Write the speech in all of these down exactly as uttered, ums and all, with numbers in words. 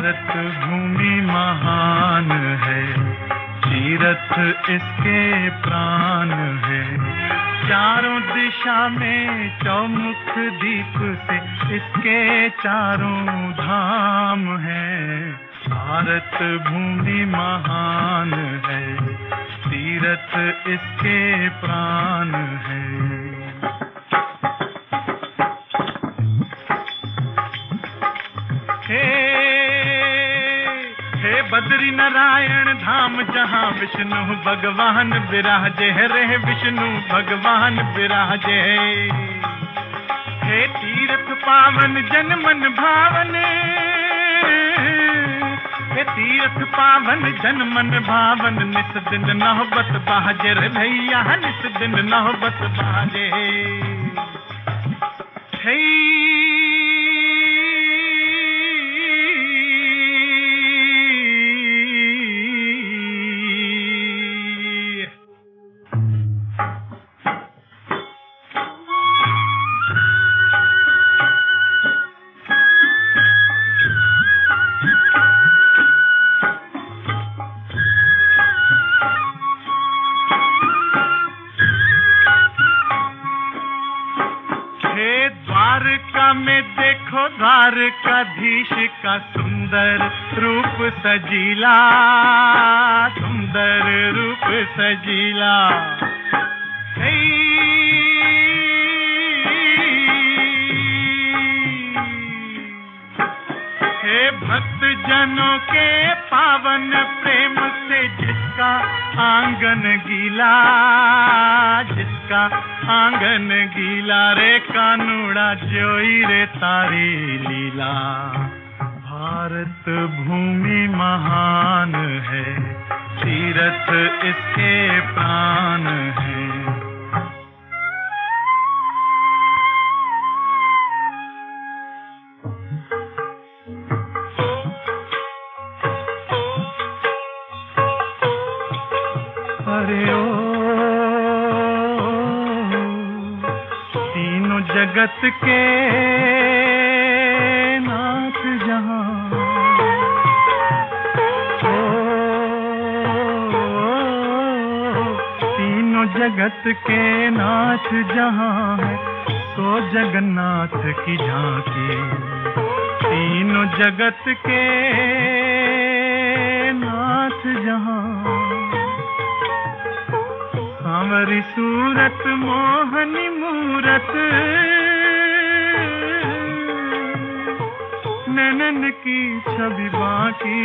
भारत भूमि महान है, तीरथ इसके प्राण है। चारों दिशा में चौमुख दीप से इसके चारों धाम है। भारत भूमि महान है, तीरथ इसके प्राण है। हे हे बद्री नारायण धाम जहाँ विष्णु भगवान विराजे रे, विष्णु भगवान विराजे। हे तीर्थ पावन जन मन भावन, हे तीर्थ पावन जन मन भावन। निस दिन नौबत बाजे रे भैया, निस दिन नौबत बाजे। हे द्वारका में देखो द्वारकाधीश का सुंदर रूप सजीला, सुंदर रूप सजीला। हे हे भक्त जनों के पावन प्रेम से जिसका आंगन गीला, जिसका आंगन गीला रे कानूड़ा जोई रे तारी लीला। भारत भूमि महान है, तीरथ इसके प्राण है। अरे ओ तीनों जगत के नाथ जहां, ओ तीनों जगत के नाथ जहां है, तो जगन्नाथ की झांकी। तीनों जगत के नाथ जहां, सांवरी सूरत मोहनी मूरत, नैनन की छवि बाकी,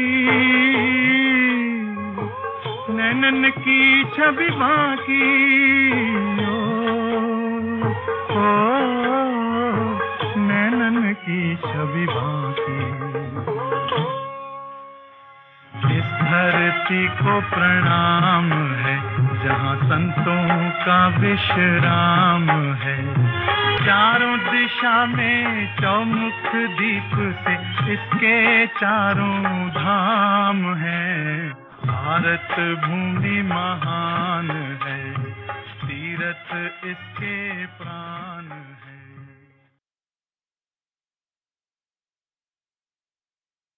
नैनन की छवि बाकी। ओ, ओ नैनन की छवि बाकी। इस धरती को प्रणाम है, जहाँ संतों का विश्राम है। चारों दिशा में चौमुख दीप से इसके चारों धाम है। भारत भूमि महान है, तीरथ इसके प्राण।